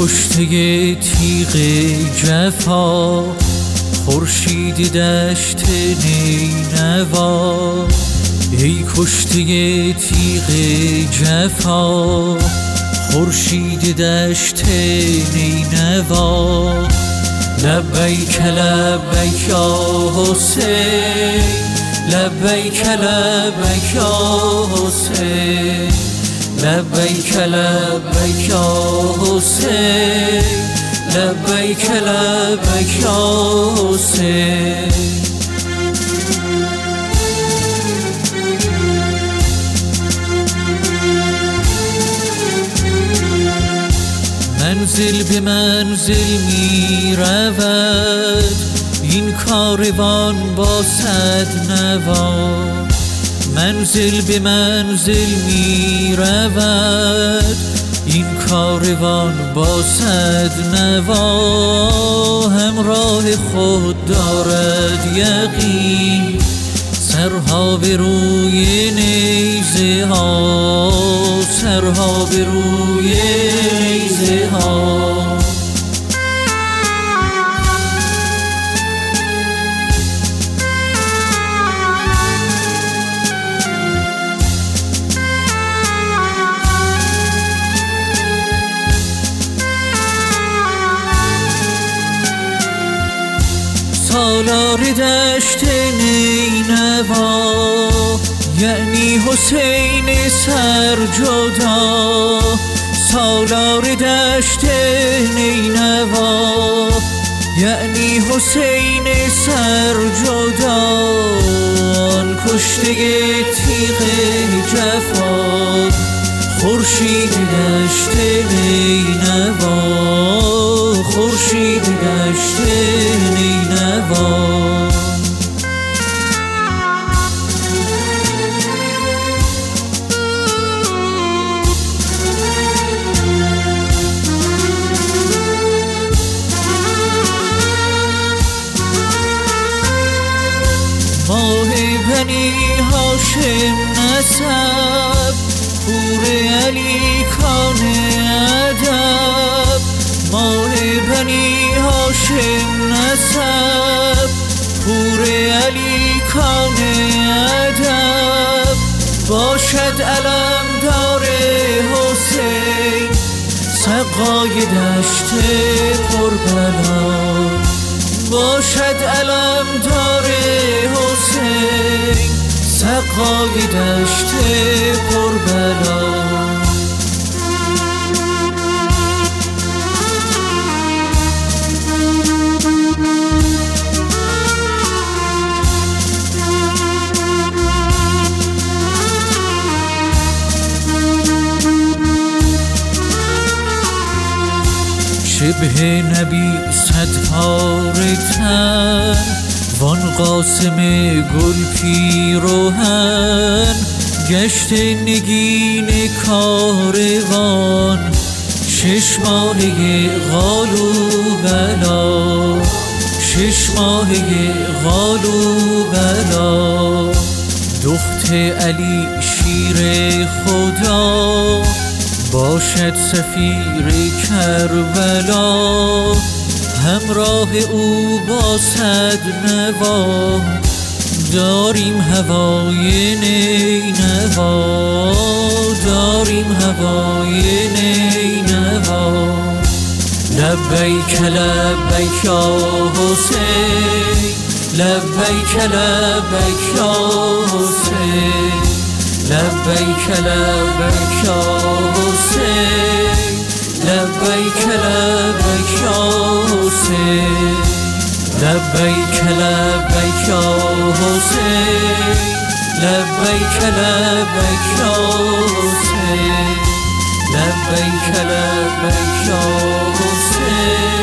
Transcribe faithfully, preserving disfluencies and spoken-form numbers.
کشته تیغ جفا، خورشید دشت نینوا. ای کشته تیغ جفا، خورشید دشت نینوا. لبیک لبیک یا حسین، لبیک لبیک یا حسین، لبیک لبیک یا حسین، لبیک لبیک یا حسین. منزل به منزل می رود این کاروان با صد نوا. منزل به منزل می رود این کاروان با صد نوا. همراه خود دارد یقین سرها به روی نیزه ها، سرها به روی نیزه ها. سالار دشت نینوا یعنی حسین سرجدا. سالار دشت نینوا یعنی حسین سرجدا. آن کشته تیغ جفا، خورشید دشت نینوا، خورشید دشت نینوا. ماه بنی هاشم نسب، پور علی کان ادب. ماه بنی هاشم نسب، پور علی کان ادب. باشد علمدار حسین سقای دشت کربلا. باشد علمدار حسین سقای دشت کربلا. شبه نبی صد پاره تن، وان قاسم گل پیراهن. گشت نگین کاروان شش ماهه قالو بلا، شش ماهه قالو بلا. دخت علی شیر خدا باشد سفیر کربلا. همراه او با صد نوا داریم هوای نینوا، داریم هوای نینوا. لبیک لبیک یا حسین، لبیک لبیک یا حسین، لبیک لبیک یا حسین، لبیک لبیک یا حسین، لبیک لبیک یا حسین، لبیک لبیک یا حسین، لبیک لبیک یا حسین.